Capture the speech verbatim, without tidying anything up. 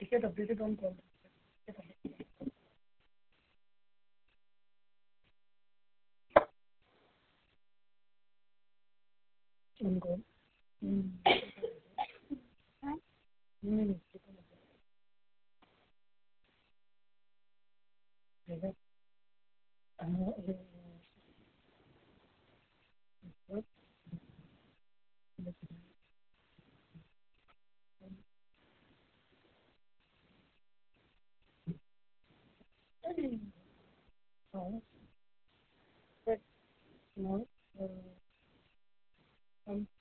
Get updated on call. On call. Hmm. Hmm. Okay. Uh, uh, what? Uh, but now, uh, um,